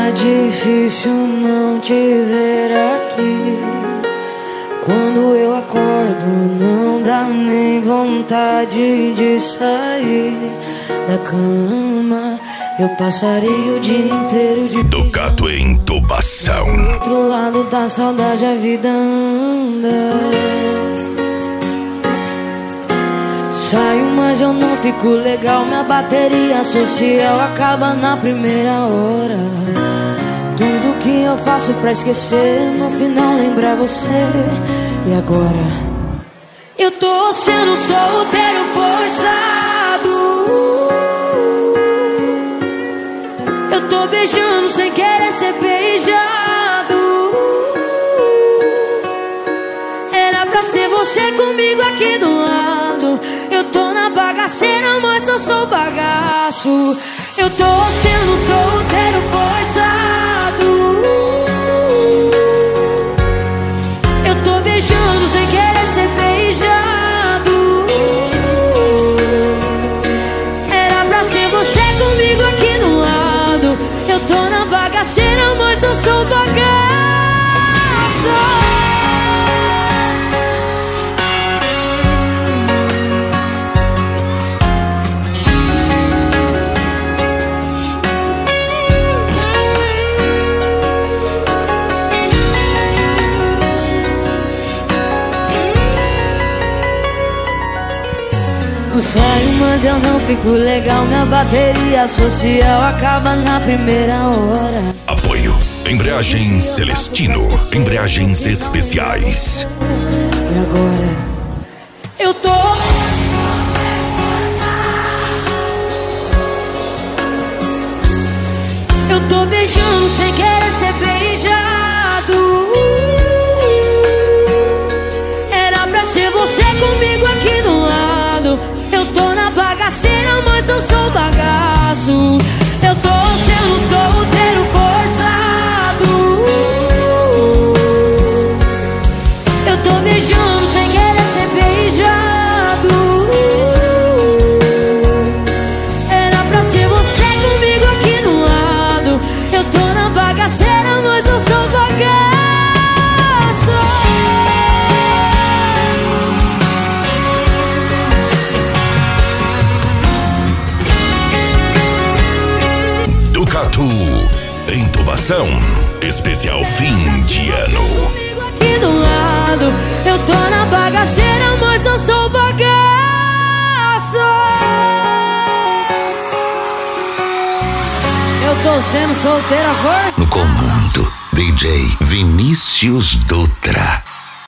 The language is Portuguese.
Tá difícil não te ver aqui. Quando eu acordo não dá nem vontade de sair da cama. Eu passaria o dia inteiro de Ducato em Intubação. do outro lado da saudade a vida anda. Saio, mas eu não fico legal. Minha bateria social acaba na primeira hora. Tudo que eu faço pra esquecer, no final lembrar você. E agora? Eu tô sendo solteiro forçado. Eu tô beijando sem querer ser beijado. Era pra ser você comigo aqui do lado. Eu tô na bagaceira, mas eu sou bagaço. Eu tô sendo solteiro forçado. Eu tô beijando sem querer ser beijado. Era pra ser você comigo aqui do lado. Eu tô na bagaceira, mas eu sou bagaço. Eu saio, mas eu não fico legal. Minha bateria social acaba na primeira hora. Apoio Embreagem Celestino, embreagens especiais. E agora? Eu tô beijando sem querer ser beijado. Era pra ser você comigo aqui do lado. Eu tô na bagaceira, mas eu sou bagaço. Eu tô sendo solteiro forçado. Eu tô beijando sem querer ser beijado. Era pra ser você comigo aqui do lado. Eu tô na bagaceira, mas eu sou bagaço. Ducato em Intubação, especial fim de ano. Comigo aqui do lado. Eu tô na bagaceira, mas eu sou bagaço. Eu tô sendo solteira força. No comando, DJ Vinícius Dutra.